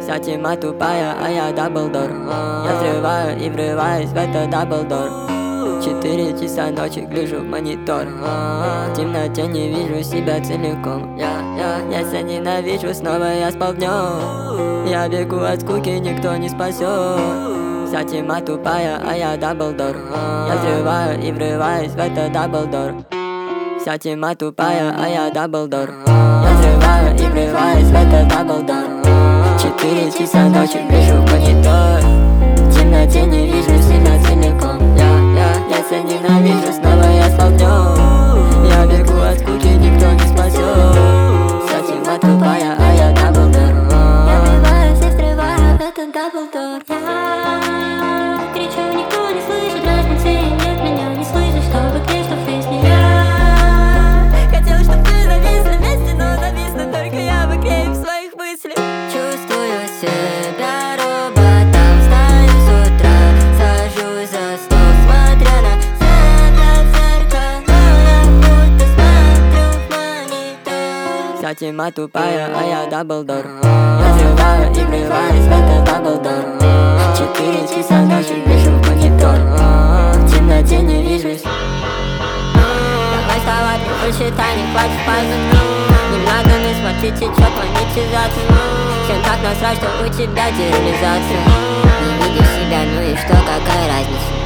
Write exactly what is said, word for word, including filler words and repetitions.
Вся тьма тупая, а я даблдор. Я взрываю и врываюсь в этот даблдор. Четыре часа ночи гляжу в монитор. В темноте не вижу себя целиком. Я, я, я себя ненавижу, снова я спал днем. Я бегу от скуки, никто не спасет. Вся тьма тупая, а я даблдор. Я взрываю и врываюсь в этот даблдор. Вся тьма тупая, а я даблдор. Я взрываю и врываюсь в этот даблдор. Четыре часа ночи гляжу в монитор. В темноте не вижу себя целиком. Я, я, я себя ненавижу, снова я спал днем. Я бегу от скуки, никто не спасет. Вся тьма тупая, а я даблдор. Я врываюсь и взрываю в этот даблдор. Я кричу, никто не слышит, разницы нет, меня не слышит, чтобы кричь, что фейс не я. Хотела, чтоб ты зависла вместе, но зависла только я в игре и в своих мыслях. Чувствую себя роботом, встаю с утра, сажусь за стол, смотря на себя в зеркало, я будто смотрю в монитор. Вся тьма тупая, а я даблдор. Я взрываю и врываюсь в этот даблдор. Четыре часа ночи гляжу в монитор. В темноте не вижусь. Давай вставай, прочитай, не хватит пальцев. Не надо не смотреть, течет монетизация. Всем так насрать, что у тебя дереализация. Не видишь себя, ну и что, какая разница?